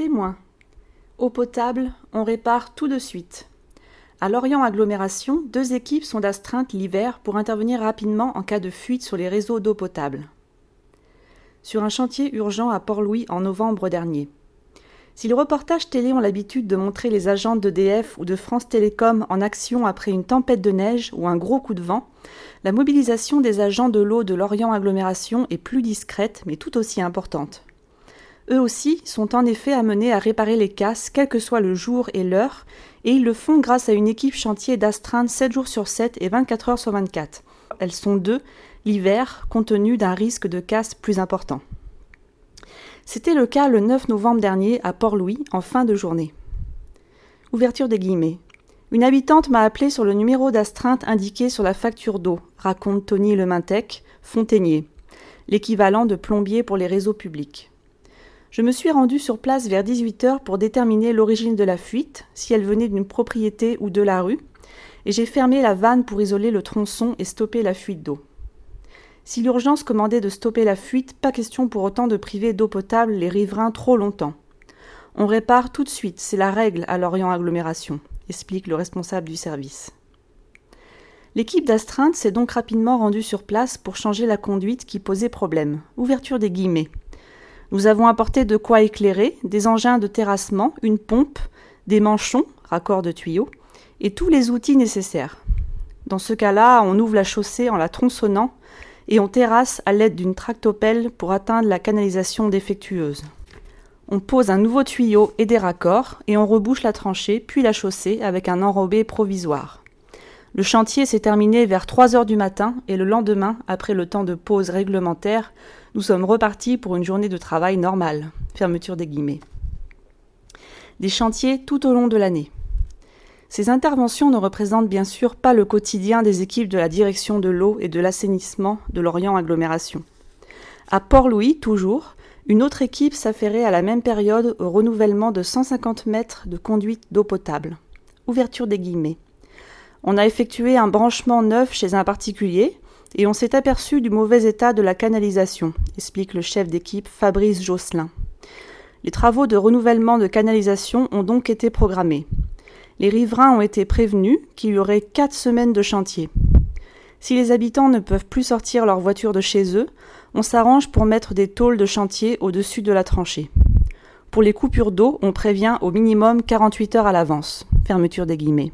Témoin. Eau potable, on répare tout de suite. À Lorient Agglomération, 2 équipes sont d'astreinte l'hiver pour intervenir rapidement en cas de fuite sur les réseaux d'eau potable. Sur un chantier urgent à Port-Louis en novembre dernier. Si les reportages télé ont l'habitude de montrer les agents d'EDF ou de France Télécom en action après une tempête de neige ou un gros coup de vent, la mobilisation des agents de l'eau de Lorient Agglomération est plus discrète mais tout aussi importante. Eux aussi sont en effet amenés à réparer les casses quel que soit le jour et l'heure, et ils le font grâce à une équipe chantier d'astreinte 7 jours sur 7 et 24 heures sur 24. Elles sont 2, l'hiver, compte tenu d'un risque de casse plus important. C'était le cas le 9 novembre dernier à Port-Louis, en fin de journée. Ouverture des guillemets. Une habitante m'a appelé sur le numéro d'astreinte indiqué sur la facture d'eau, raconte Tony Lemintec, fontainier, l'équivalent de plombier pour les réseaux publics. Je me suis rendue sur place vers 18h pour déterminer l'origine de la fuite, si elle venait d'une propriété ou de la rue, et j'ai fermé la vanne pour isoler le tronçon et stopper la fuite d'eau. Si l'urgence commandait de stopper la fuite, pas question pour autant de priver d'eau potable les riverains trop longtemps. On répare tout de suite, c'est la règle à Lorient Agglomération, explique le responsable du service. L'équipe d'astreinte s'est donc rapidement rendue sur place pour changer la conduite qui posait problème. Ouverture des guillemets. Nous avons apporté de quoi éclairer, des engins de terrassement, une pompe, des manchons, raccords de tuyaux, et tous les outils nécessaires. Dans ce cas-là, on ouvre la chaussée en la tronçonnant et on terrasse à l'aide d'une tractopelle pour atteindre la canalisation défectueuse. On pose un nouveau tuyau et des raccords et on rebouche la tranchée puis la chaussée avec un enrobé provisoire. Le chantier s'est terminé vers 3h du matin et le lendemain, après le temps de pause réglementaire, nous sommes repartis pour une journée de travail normale. Fermeture des guillemets. Des chantiers tout au long de l'année. Ces interventions ne représentent bien sûr pas le quotidien des équipes de la direction de l'eau et de l'assainissement de Lorient Agglomération. À Port-Louis, toujours, une autre équipe s'affairait à la même période au renouvellement de 150 mètres de conduite d'eau potable. Ouverture des guillemets. On a effectué un branchement neuf chez un particulier et on s'est aperçu du mauvais état de la canalisation, explique le chef d'équipe Fabrice Josselin. Les travaux de renouvellement de canalisation ont donc été programmés. Les riverains ont été prévenus qu'il y aurait 4 semaines de chantier. Si les habitants ne peuvent plus sortir leur voiture de chez eux, on s'arrange pour mettre des tôles de chantier au-dessus de la tranchée. Pour les coupures d'eau, on prévient au minimum 48 heures à l'avance. Fermeture des guillemets.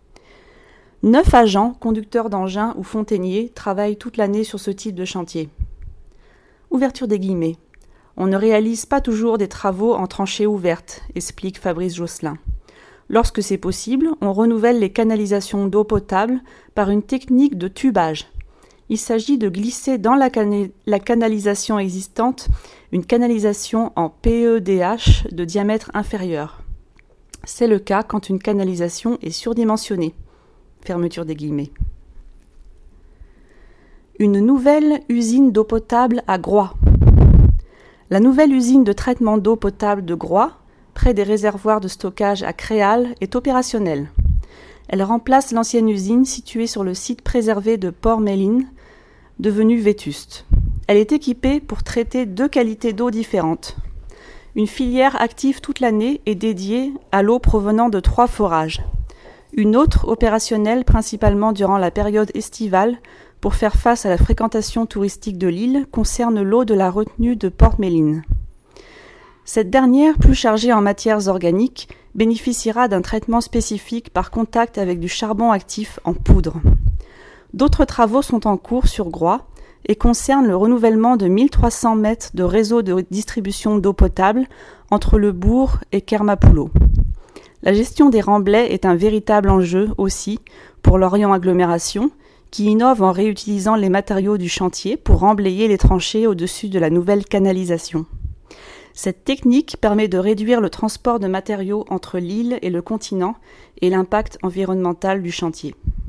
9 agents, conducteurs d'engins ou fontainiers, travaillent toute l'année sur ce type de chantier. Ouverture des guillemets. On ne réalise pas toujours des travaux en tranchée ouverte, explique Fabrice Josselin. Lorsque c'est possible, on renouvelle les canalisations d'eau potable par une technique de tubage. Il s'agit de glisser dans la canalisation existante une canalisation en PEDH de diamètre inférieur. C'est le cas quand une canalisation est surdimensionnée. Fermeture des guillemets. Une nouvelle usine d'eau potable à Groix. La nouvelle usine de traitement d'eau potable de Groix, près des réservoirs de stockage à Créal, est opérationnelle. Elle remplace l'ancienne usine située sur le site préservé de Port-Méline, devenue vétuste. Elle est équipée pour traiter 2 qualités d'eau différentes. Une filière active toute l'année est dédiée à l'eau provenant de 3 forages. Une autre opérationnelle principalement durant la période estivale pour faire face à la fréquentation touristique de l'île concerne l'eau de la retenue de Port-Méline. Cette dernière, plus chargée en matières organiques, bénéficiera d'un traitement spécifique par contact avec du charbon actif en poudre. D'autres travaux sont en cours sur Groix et concernent le renouvellement de 1300 mètres de réseau de distribution d'eau potable entre le bourg et Kermapoulo. La gestion des remblais est un véritable enjeu aussi pour Lorient Agglomération, qui innove en réutilisant les matériaux du chantier pour remblayer les tranchées au-dessus de la nouvelle canalisation. Cette technique permet de réduire le transport de matériaux entre l'île et le continent et l'impact environnemental du chantier.